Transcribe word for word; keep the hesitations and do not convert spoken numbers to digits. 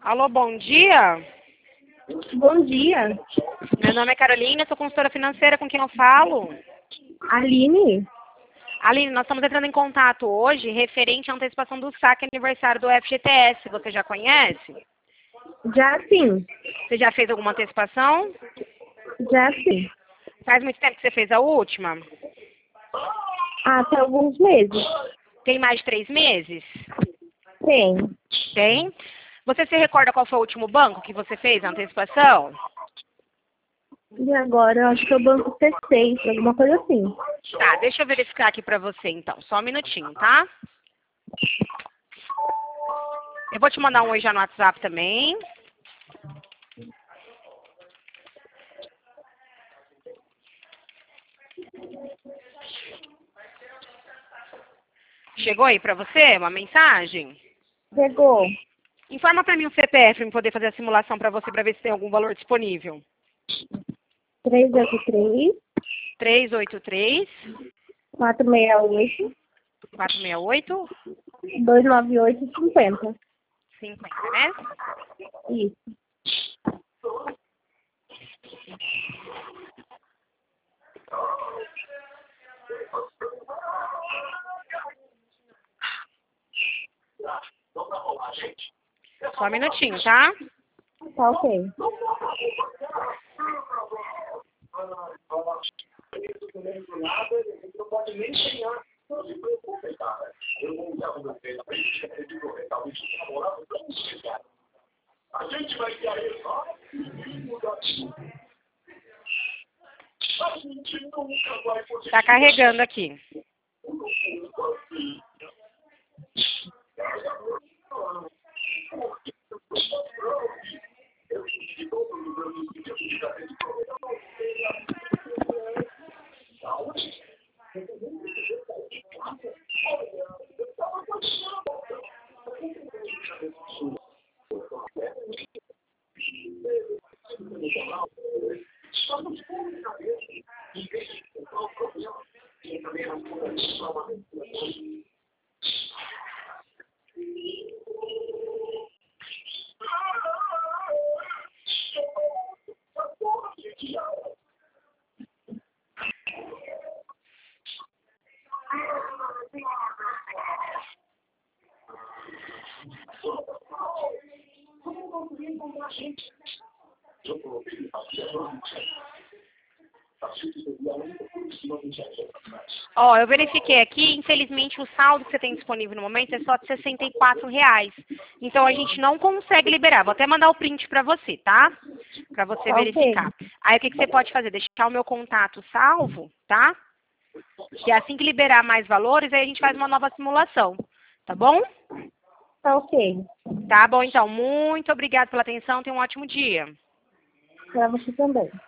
Alô, bom dia. Bom dia. Meu nome é Carolina, sou consultora financeira, com quem eu falo? Aline? Aline, nós estamos entrando em contato hoje referente à antecipação do saque aniversário do F G T S. Você já conhece? Já sim. Você já fez alguma antecipação? Já sim. Faz muito tempo que você fez a última? Há até alguns meses. Tem mais de três meses? Tem. Tem. Você se recorda qual foi o último banco que você fez a antecipação? E agora, eu acho que é o Banco T seis, alguma coisa assim. Tá, deixa eu verificar aqui pra você então. Só um minutinho, tá? Eu vou te mandar um oi já no WhatsApp também. Chegou aí pra você uma mensagem? Chegou. Informa pra mim o C P F pra eu poder fazer a simulação pra você pra ver se tem algum valor disponível. três oito três, três oito três, quatro seis oito, quatro seis oito, dois nove oito, cinquenta. cinquenta, né? Isso. Só um minutinho, tá? Tá ok. Tá carregando aqui. Ó, eu verifiquei aqui, infelizmente o saldo que você tem disponível no momento é só de sessenta e quatro reais. Então a gente não consegue liberar. Vou até mandar o print pra você, tá? Pra você Tá verificar. ok. Aí o que, que você pode fazer? Deixar o meu contato salvo, tá? Que assim que liberar mais valores, aí a gente faz uma nova simulação. Tá bom? Tá ok. Tá bom, então. Muito obrigada pela atenção. Tenha um ótimo dia. Pra você também.